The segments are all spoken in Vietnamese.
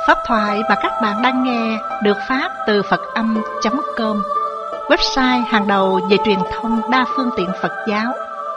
Pháp thoại mà các bạn đang nghe được phát từ Phật-âm.com, website hàng đầu về truyền thông đa phương tiện Phật giáo.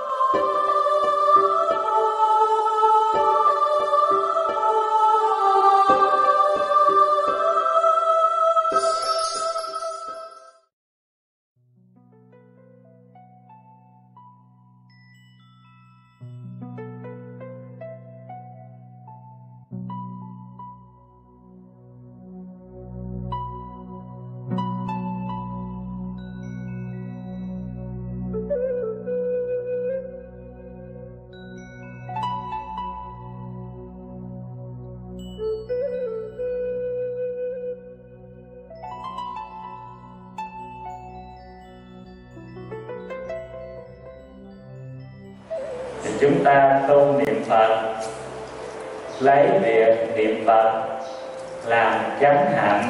Chúng ta tu niệm Phật, lấy việc niệm Phật làm chánh hạnh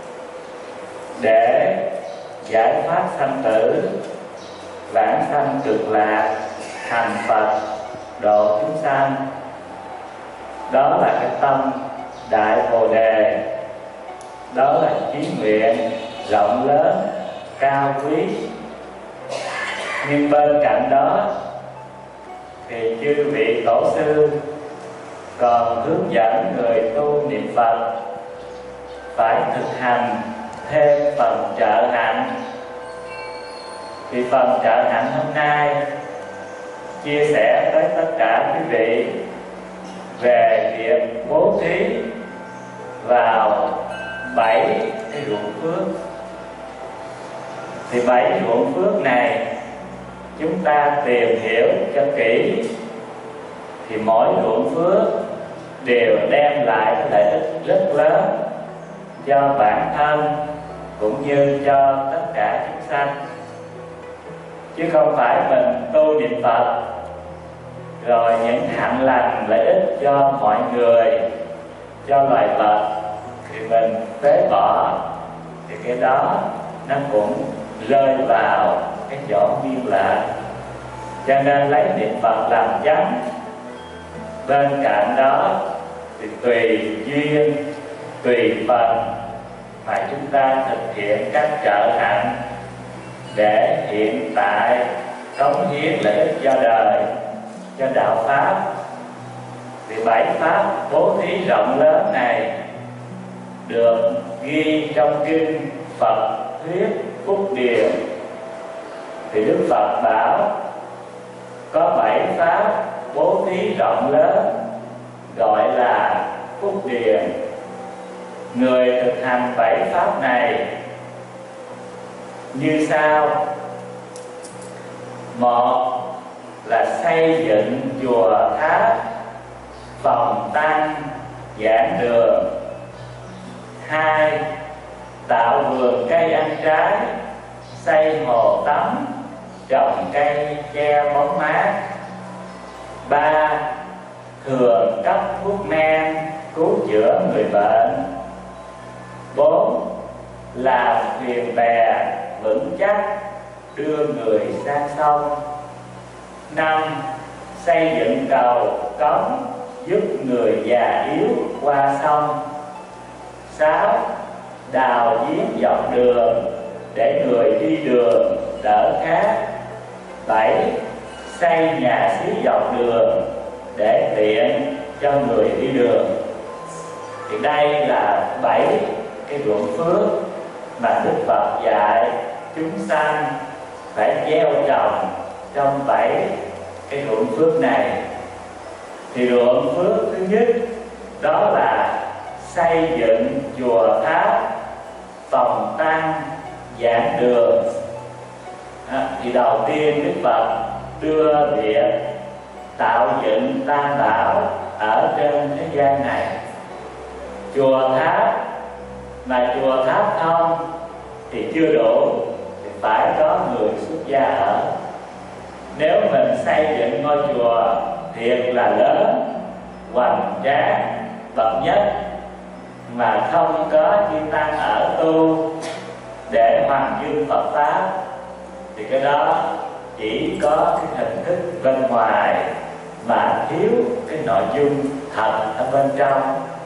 để giải thoát sanh tử, vãng sanh cực lạc, thành Phật, độ chúng sanh. Đó là cái tâm đại bồ đề, đó là chí nguyện rộng lớn, cao quý. Nhưng bên cạnh đó thì chư vị tổ sư còn hướng dẫn người tu niệm Phật phải thực hành thêm phần trợ hạnh. Thì phần trợ hạnh hôm nay chia sẻ với tất cả quý vị về việc bố thí vào 7 cái ruộng phước. Thì 7 ruộng phước này chúng ta tìm hiểu cho kỹ thì mỗi ruộng phước đều đem lại lợi ích rất lớn cho bản thân cũng như cho tất cả chúng sanh. Chứ không phải mình tu niệm Phật rồi những hạnh lành lợi ích cho mọi người, cho loài vật thì mình phế bỏ, thì cái đó nó cũng rơi vào cái chỗ nguyên lạc. Cho nên lấy niệm Phật làm chánh. Bên cạnh đó thì tùy duyên, tùy phần mà chúng ta thực hiện các trợ hạnh để hiện tại cống hiến lợi ích cho đời, cho đạo pháp. Thì 7 pháp bố thí rộng lớn này được ghi trong kinh Phật thuyết Phúc Điền. Thì Đức Phật bảo có 7 pháp bố thí rộng lớn gọi là Phúc Điền. Người thực hành 7 pháp này như sau. Một là xây dựng chùa tháp, phòng tăng, giảng đường. 2. Tạo vườn cây ăn trái, xây hồ tắm, trồng cây che bóng mát. 3. Thường cấp thuốc men, cứu chữa người bệnh. 4. Làm thuyền bè vững chắc, đưa người sang sông. 5. Xây dựng cầu cống, giúp người già yếu qua sông. 6. Đào giếng dọc đường để người đi đường đỡ khát. 7. Xây nhà xí dọc đường để tiện cho người đi đường. Thì đây là 7 cái ruộng phước mà Đức Phật dạy chúng sanh phải gieo trồng trong 7 cái ruộng phước này. Thì ruộng phước thứ nhất đó là xây dựng chùa tháp, phòng tăng, giảng đường. Thì đầu tiên Đức Phật đưa việc tạo dựng tam bảo ở trên thế gian này. Chùa tháp mà chùa tháp không thì chưa đủ, thì phải có người xuất gia ở. Nếu mình xây dựng ngôi chùa thiệt là lớn, hoành tráng, bậc nhất mà không có chư tăng ở tu để hoàn dương Phật pháp thì cái đó chỉ có cái hình thức bên ngoài mà thiếu cái nội dung thật ở bên trong.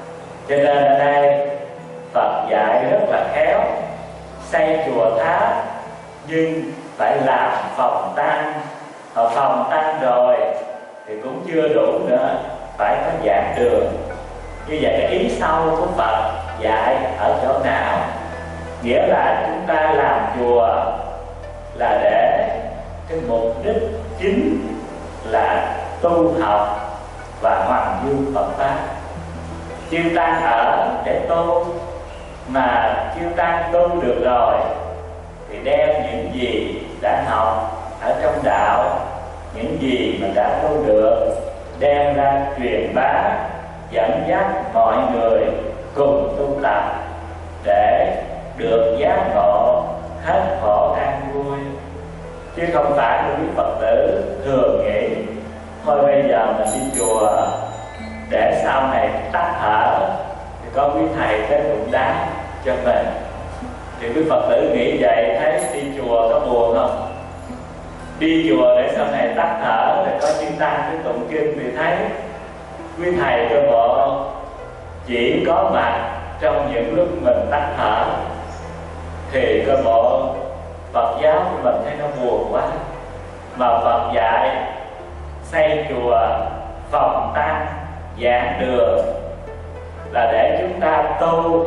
Cho nên ở đây Phật dạy rất là khéo, xây chùa tháp nhưng phải làm phòng tăng. Họ phòng tăng rồi thì cũng chưa đủ nữa, phải có giảng đường. Như vậy cái ý sâu của Phật dạy ở chỗ nào? Nghĩa là chúng ta làm chùa là để cái mục đích chính là tu học và hoàn dương Phật pháp. Chư Tăng ở để tu, mà chư Tăng tu được rồi thì đem những gì đã học ở trong đạo, những gì mà đã tu được, đem ra truyền bá, dẫn dắt mọi người cùng tu tập để được giác ngộ hết khổ an vui. Chứ không phải quý Phật tử thường nghĩ thôi bây giờ mình đi chùa để sau này tắt thở thì có quý thầy tới tụng đá cho mình. Thì quý Phật tử nghĩ vậy, thấy đi chùa có buồn không? Đi chùa để sau này tắt thở rồi có chư Tăng tới tụng kinh thì thấy quý thầy cho bộ chỉ có mặt trong những lúc mình tắt thở thì cơ bộ Phật giáo của mình thấy nó buồn quá. Mà Phật dạy xây chùa, phòng tăng, giảng đường là để chúng ta tu,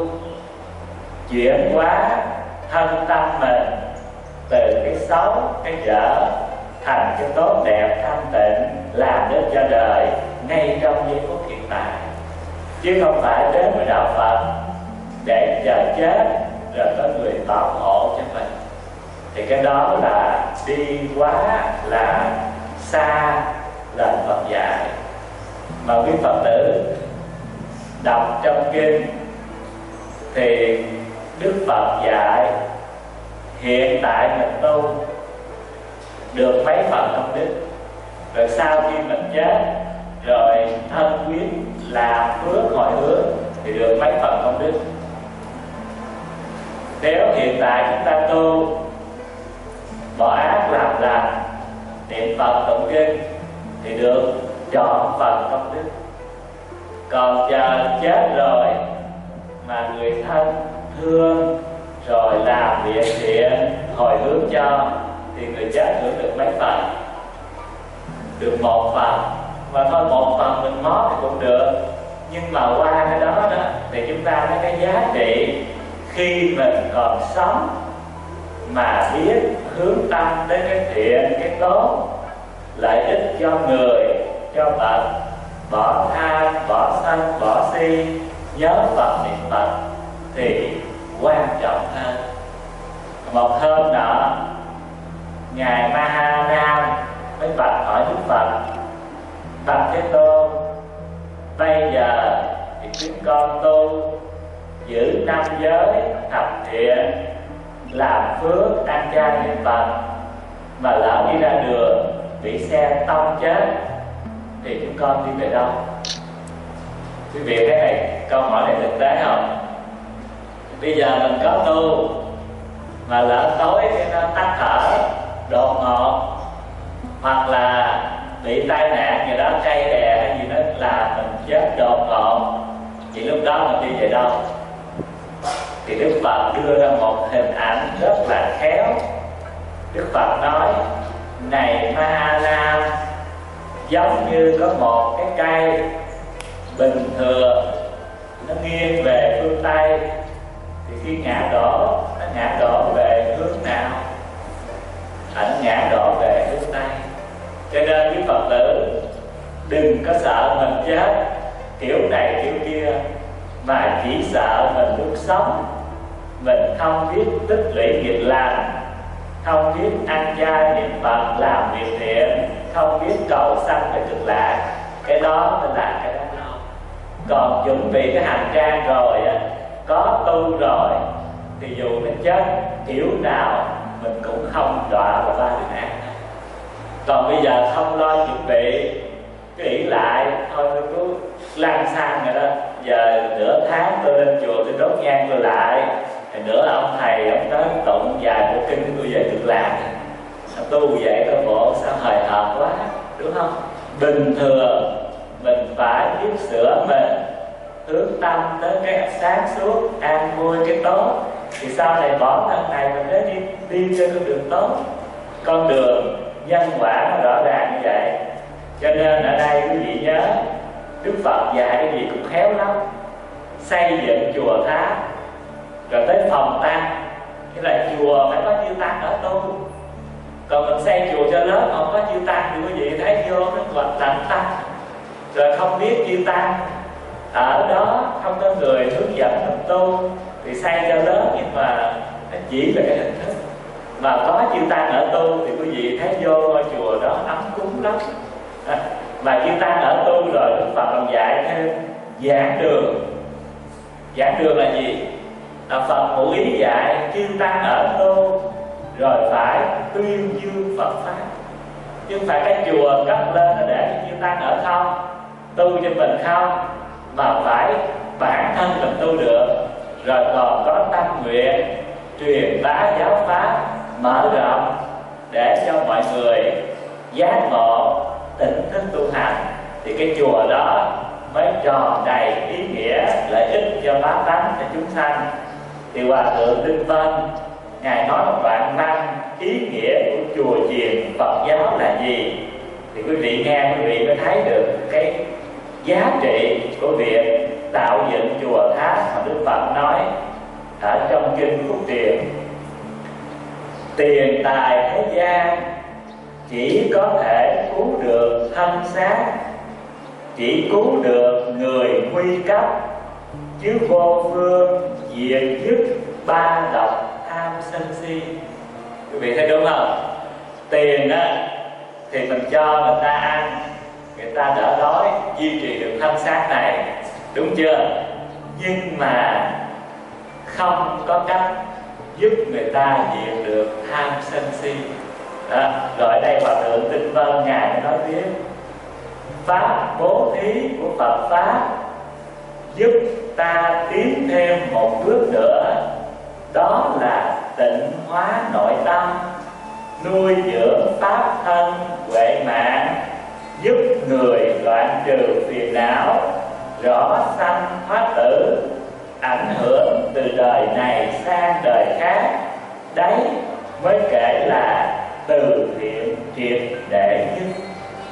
chuyển hóa thân tâm mình từ cái xấu, cái dở thành cái tốt đẹp, thanh tịnh, làm đến cho đời ngay trong giây phút hiện tại. Chứ không phải đến với đạo Phật để chờ chết rồi có người bảo hộ cho mình. Thì cái đó là đi quá là xa lời Phật dạy. Mà quý Phật tử đọc trong kinh thì Đức Phật dạy hiện tại mình tu được mấy phần công đức, rồi sau khi mình chết rồi thân quyến làm phước hồi hướng thì được mấy phần công đức. Nếu hiện tại chúng ta tu bỏ ác làm lành, niệm Phật tụng kinh thì được trọn phần công đức. Còn chờ chết rồi mà người thân thương rồi làm việc thiện hồi hướng cho thì người chết hưởng được mấy phần? Được một phần. Mà thôi một phần mình mót thì cũng được, nhưng mà qua cái đó thì chúng ta thấy cái giá trị khi mình còn sống mà biết hướng tâm đến cái thiện, cái tốt, lợi ích cho người, cho Phật, bỏ tham, bỏ sân, bỏ si, nhớ Phật, niệm Phật thì quan trọng hơn. Một hôm nọ ngài Ma Ha Nam mới bạch hỏi Đức Phật: Bạch Thế Tôn, bây giờ thì chúng con tu giữ 5 giới thập thiện, làm phước, ăn chay niệm Phật, mà lỡ đi ra đường bị xe tông chết thì chúng con đi về đâu? Quý vị thấy này, câu hỏi này thực tế không? Bây giờ mình có tu mà lỡ tối cái nó tắt thở đột ngột, hoặc là bị tai nạn gì đó, cây đè hay gì đó là mình chết đột ngột, thì lúc đó mình đi về đâu? Thì Đức Phật đưa ra một hình ảnh rất là khéo. Đức Phật nói: này Ma Ha Nam, giống như có một cái cây bình thường nó nghiêng về phương Tây, thì khi ngã đổ, nó ngã đổ về hướng nào? Nó ngã đổ về hướng Tây. Cho nên quý Phật tử đừng có sợ mình chết kiểu này kiểu kia, mà chỉ sợ mình lúc sống mình không biết tích lũy nghiệp lành, không biết ăn chay niệm Phật, làm việc thiện, không biết cầu sanh về cực lạc. Cái đó mới là cái đó đâu. Còn chuẩn bị cái hành trang rồi á, có tu rồi thì dù nó chết kiểu nào mình cũng không đọa vào ba đường ác. Còn bây giờ không lo chuẩn bị, cứ ỷ lại thôi tôi cứ lăn xăng rồi đó, giờ nửa tháng tôi lên chùa tôi đốt nhang tôi lại, thì nữa ông thầy ông tới tụng vài bộ kinh tôi về cực lạc, tu vậy coi bộ sao hời hợt quá, đúng không? Bình thường mình phải biết sửa mình hướng tâm tới cái sáng suốt, an vui, cái tốt, thì sau này bỏ thân này mình mới đi trên con đường tốt. Con đường nhân quả nó rõ ràng như vậy. Cho nên ở đây quý vị nhớ, Đức Phật dạy cái gì cũng khéo lắm. Xây dựng chùa tháp, rồi tới phòng tăng, nghĩa là chùa phải có chư tăng ở tu. Còn mình xây chùa cho lớn không có chư tăng thì quý vị thấy vô nó quạnh lạnh tăng, rồi không biết chư tăng ở đó, không có người hướng dẫn mình tu, thì xây cho lớn nhưng mà nó chỉ là cái hình thức. Mà có chư tăng ở tu thì quý vị thấy vô ngôi chùa đó ấm cúng lắm. Mà chư tăng ở tu rồi Đức Phật còn dạy thêm giảng đường. Giảng đường là gì? Là Phật ngụ ý dạy chư tăng ở tu rồi phải tuyên dương Phật pháp, chứ không phải cái chùa cất lên là để chư tăng ở không, tu cho mình không, mà phải bản thân mình tu được, rồi còn có tâm nguyện truyền bá giáo pháp, mở rộng để cho mọi người giác ngộ, tỉnh thức tu hành, thì cái chùa đó mới tròn đầy ý nghĩa lợi ích cho bá tánh, cho chúng sanh. Thì Hòa thượng Tinh Vân ngài nói một đoạn văn ý nghĩa của chùa chiền Phật giáo là gì, thì quý vị nghe quý vị mới thấy được cái giá trị của việc tạo dựng chùa tháp mà Đức Phật nói ở trong kinh Phúc Truyền. Tiền tài thế gian chỉ có thể cứu được thân xác, chỉ cứu được người nguy cấp, chứ vô phương diệt dứt ba độc tham sân si. Quý vị thấy đúng không? Tiền á thì mình cho người ta ăn, người ta đỡ đói, duy trì được thân xác này, đúng chưa? Nhưng mà không có cách giúp người ta diệt được tham sân si. Đó. Rồi ở đây Hòa thượng Tinh Vân ngài nói tiếp: pháp bố thí của Phật pháp giúp ta tiến thêm một bước nữa, đó là tịnh hóa nội tâm, nuôi dưỡng pháp thân huệ mạng, giúp người đoạn trừ phiền não, rõ sanh thoát tử, ảnh hưởng từ đời này sang đời khác. Đấy mới kể là từ thiện triệt để nhất.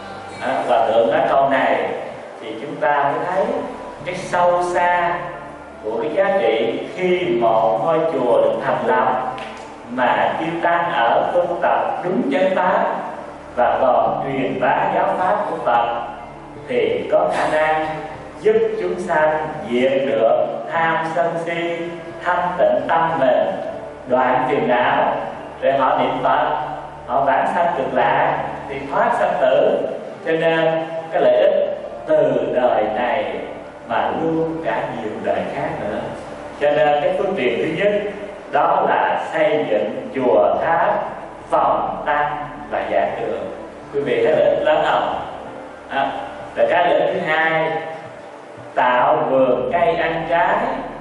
Hòa thượng nói câu này thì chúng ta mới thấy cái sâu xa của cái giá trị khi một ngôi chùa được thành lập mà chư tăng ở tu tập đúng chánh pháp và còn truyền bá giáo pháp của Phật, thì có khả năng giúp chúng sanh diệt được tham sân si, thanh tịnh tâm mình, đoạn phiền não, rồi họ niệm Phật, họ vãng sanh cực lạc thì thoát sanh tử. Cho nên cái lợi ích từ đời này mà luôn cả nhiều đời khác nữa. Cho nên cái phương tiện thứ nhất đó là xây dựng chùa tháp, phòng tăng và giảng đường. Quý vị thấy lợi ích lớn không? Rồi cái lợi ích thứ hai, tạo vườn cây ăn trái,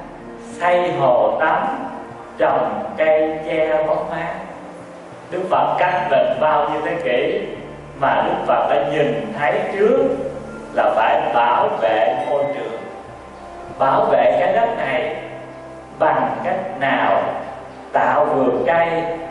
xây hồ tắm, trồng cây che bóng mát. Đức Phật cách mình bao nhiêu thế kỷ mà Đức Phật đã nhìn thấy trước là phải bảo vệ môi trường, bảo vệ cái đất này bằng cách nào? Tạo vườn cây,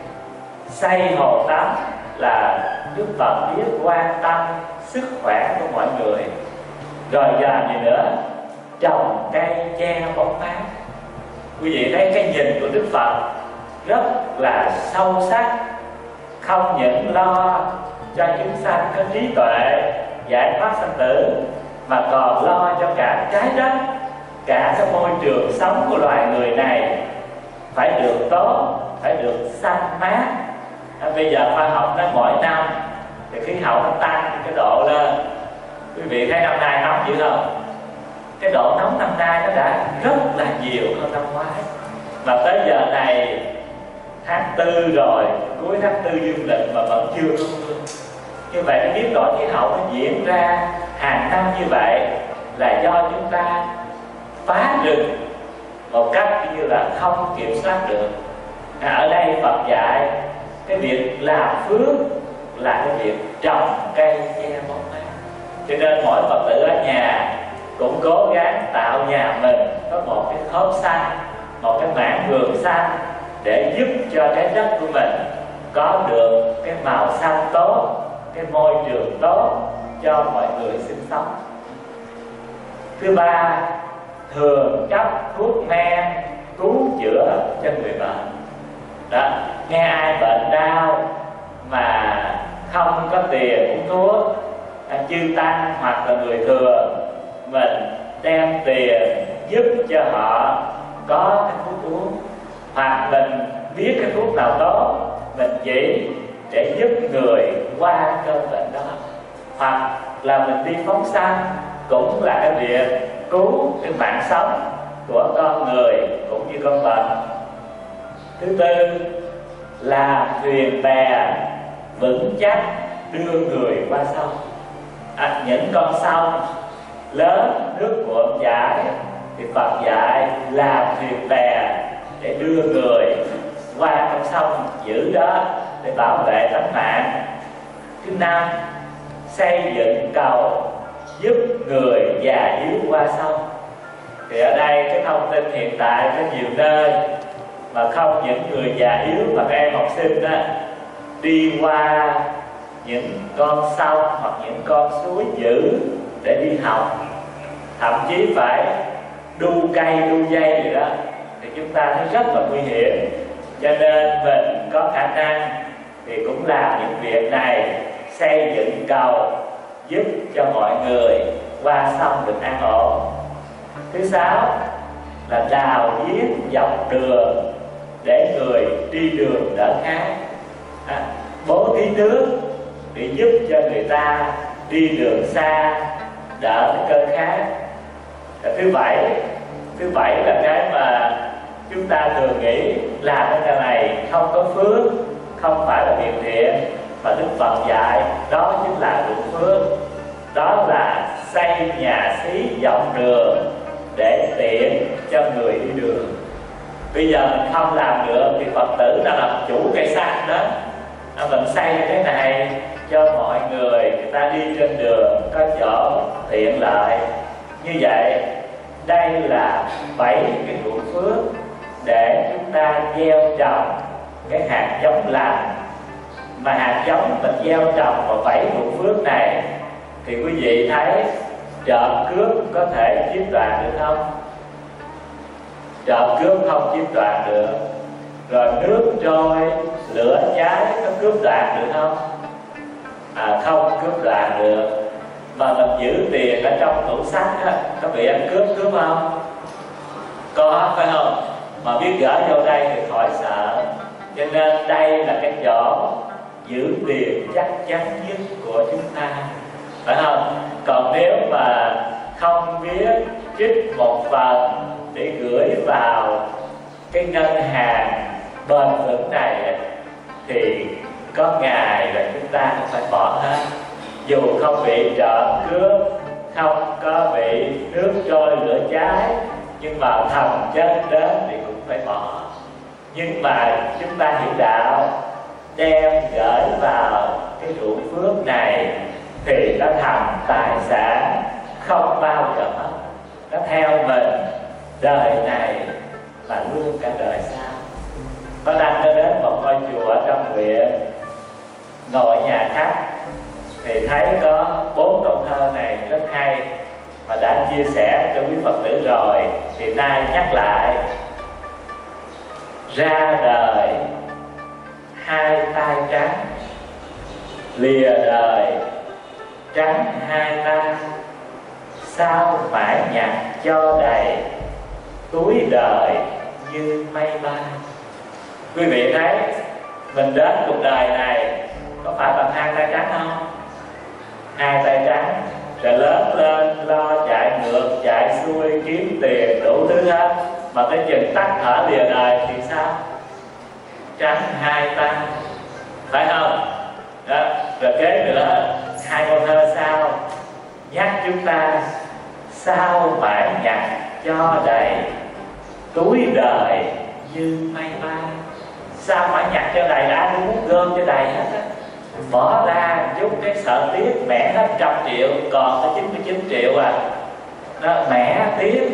xây hồ tắm là Đức Phật biết quan tâm sức khỏe của mọi người. Rồi làm gì nữa? Trồng cây che bóng mát. Quý vị thấy cái nhìn của Đức Phật rất là sâu sắc, không những lo cho chúng sanh có trí tuệ giải thoát sanh tử, mà còn lo cho cả trái đất, cả cái môi trường sống của loài người này phải được tốt, phải được xanh mát. Bây giờ khoa học nói mỗi năm thì khí hậu nó tăng cái độ lên. Quý vị thấy năm nay nóng dữ không? Cái độ nóng năm nay nó đã rất là nhiều hơn năm ngoái, mà tới giờ này tháng 4 rồi, cuối tháng 4 dương lịch mà vẫn chưa có mưa. Như vậy cái biến đổi khí hậu nó diễn ra hàng năm như vậy là do chúng ta phá rừng một cách như là không kiểm soát được. Ở đây Phật dạy cái việc làm phước là cái việc trồng cây che bóng mát. Cho nên mỗi Phật tử ở nhà cũng cố gắng tạo nhà mình có một cái khóm xanh, một cái mảng vườn xanh, để giúp cho trái đất của mình có được cái màu xanh tốt, cái môi trường tốt cho mọi người sinh sống. Thứ ba, thường cấp thuốc men cứu chữa cho người bệnh. Đó, nghe ai bệnh đau mà không có tiền uống thuốc, chư tăng hoặc là người thừa, mình đem tiền giúp cho họ có cái thuốc uống, hoặc mình biết cái thuốc nào tốt mình chỉ để giúp người qua cơn bệnh đó, hoặc là mình đi phóng sanh, cũng là cái việc cứu cái mạng sống của con người cũng như con vật. Thứ tư là thuyền bè vững chắc đưa người qua sông. Những con sông lớn nước cuộn chảy thì Phật dạy làm thuyền bè để đưa người qua con sông giữ đó để bảo vệ tánh mạng. Thứ năm, xây dựng cầu giúp người già yếu qua sông. Thì ở đây cái thông tin hiện tại có nhiều nơi mà không những người già yếu mà các em học sinh đó đi qua những con sông hoặc những con suối dữ để đi học, thậm chí phải đu cây đu dây gì đó, thì chúng ta thấy rất là nguy hiểm. Cho nên mình có khả năng thì cũng làm những việc này, xây dựng cầu giúp cho mọi người qua sông được an ổn. Thứ sáu là đào giếng dọc đường để người đi đường đỡ khát, bố thí nước để giúp cho người ta đi đường xa đỡ cái cơn khát. Thứ bảy là cái mà chúng ta thường nghĩ làm cái này không có phước, không phải là việc thiện, mà Đức Phật dạy đó chính là ruộng phước. Đó là xây nhà xí dọc đường để tiện cho người đi đường. Bây giờ mình không làm được thì Phật tử là làm chủ cây xanh đó, mình xây cái này cho mọi người ta đi trên đường có chỗ tiện lợi. Như vậy đây là 7 cái ruộng phước để chúng ta gieo trồng cái hạt giống lành. Mà hạt giống mình gieo trồng vào 7 ruộng phước này thì quý vị thấy trộm cướp có thể chiếm đoạt được không? Trộm cướp không chiếm đoạt được. Rồi nước trôi lửa cháy có cướp đoạt được không? Không cướp đoạt được. Mà mình giữ tiền ở trong tủ sách á, có bị ăn cướp không? Có, phải không? Mà biết gỡ vô đây thì khỏi sợ. Cho nên đây là cái chỗ giữ tiền chắc chắn nhất của chúng ta, phải không? Còn nếu mà không biết trích một phần để gửi vào cái ngân hàng bền vững này thì có ngày là chúng ta cũng phải bỏ hết. Dù không bị trộm cướp, không có bị nước trôi lửa cháy, nhưng mà thầm chết đến thì cũng phải bỏ. Nhưng mà chúng ta hiểu đạo, đem gửi vào cái ruộng phước này thì nó thành tài sản không bao giờ mất. Nó theo mình đời này và luôn cả đời sau. Có đăng đến một ngôi chùa ở trong huyện, ngồi nhà khách thì thấy có 4 câu thơ này rất hay, mà đã chia sẻ cho quý Phật tử rồi thì nay nhắc lại. Ra đời 2 tay trắng, lìa đời trắng 2 tay, sao mãi nhặt cho đầy, túi đời như mây bay. Quý vị thấy mình đến cuộc đời này có phải bằng 2 tay trắng không? 2 tay trắng rồi lớn lên lo chạy ngược chạy xuôi kiếm tiền đủ thứ hết, mà tới chừng tắt thở lìa đời thì sao? Trắng 2 tay, phải không? Đó. Rồi kế nữa 2 câu thơ sau nhắc chúng ta sao mãi nhặt cho đầy, túi đời như mây bay. Sao mãi nhặt cho đầy là ai cũng muốn gom cho đầy hết á. Bỏ ra chút cái sợ tiếc mẻ hết 100 triệu còn có 99 triệu à. Đó, mẻ tiếc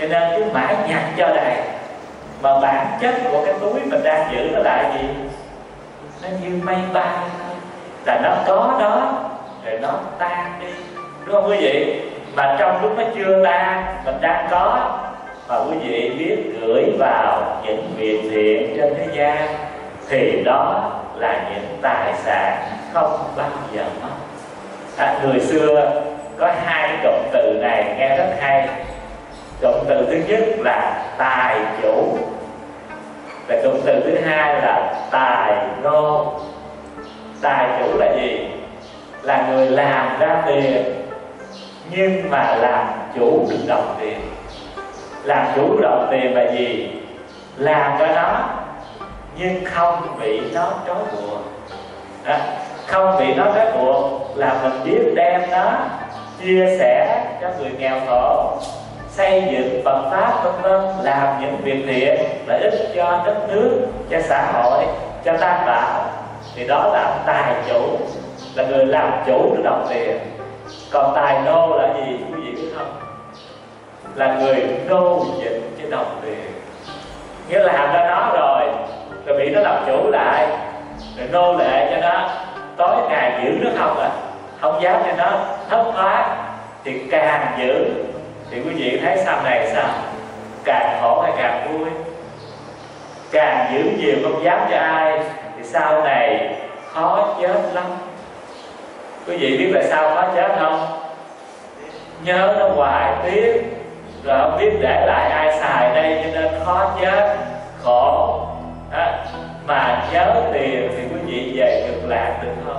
cho nên cứ mãi nhặt cho đầy. Mà bản chất của cái túi mình đang giữ nó là gì? Nó như mây bay thôi, là nó có đó rồi nó tan đi, đúng không quý vị? Mà trong lúc nó chưa tan, mình đang có, mà quý vị biết gửi vào những việc thiện trên thế gian, thì đó là những tài sản không bao giờ mất. Người xưa có hai cái cụm từ này nghe rất hay. Cụm từ thứ nhất là tài chủ, và cụm từ thứ hai là tài nô. Tài chủ là gì? Là người làm ra tiền, nhưng mà làm chủ được đồng tiền. Làm chủ đồng tiền là gì? Làm cho nó nhưng không bị nó trói buộc. Không bị nó trói buộc là mình biết đem nó chia sẻ cho người nghèo khổ, xây dựng Phật pháp vân vân, làm những việc thiện lợi ích cho đất nước, cho xã hội, cho tam bảo, thì đó là tài chủ, là người làm chủ được đồng tiền. Còn tài nô là gì quý vị biết không? Là người nô dịch trên đồng tiền, nghĩa là làm ra nó rồi bị nó làm chủ lại, rồi nô lệ cho nó, tối ngày giữ nó không dám cho nó thất thoát, thì càng giữ thì quý vị thấy sau này sao? Càng khổ hay càng vui? Càng giữ nhiều không dám cho ai thì sau này khó chết lắm. Quý vị biết tại sao khó chết không? Nhớ nó hoài tiếc, rồi không biết để lại ai xài đây, cho nên khó chết, khổ. Mà nhớ tiền thì quý vị về Cực Lạc được không?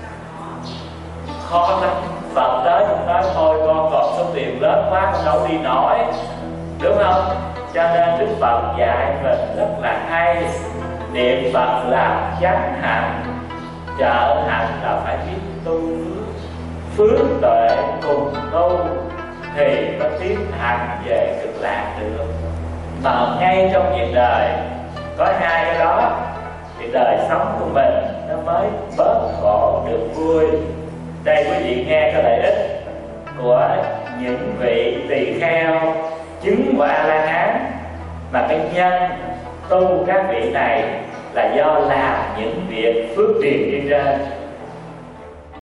Khó lắm. Phật tới cũng nói thôi con còn số tiền lớn quá con đâu đi nổi, đúng không? Cho nên Đức Phật dạy mình rất là hay. Niệm Phật làm chánh hạnh, trợ hạnh là phải biết tu phước tuệ cùng tu thì có tiến hành về Cực Lạc được. Mà ngay trong việc đời có hai cái đó thì đời sống của mình nó mới bớt khổ được vui. Đây quý vị nghe cái lợi ích của những vị tỳ kheo chứng quả A La Hán, mà cái nhân tu các vị này là do làm những việc phước điền như trên.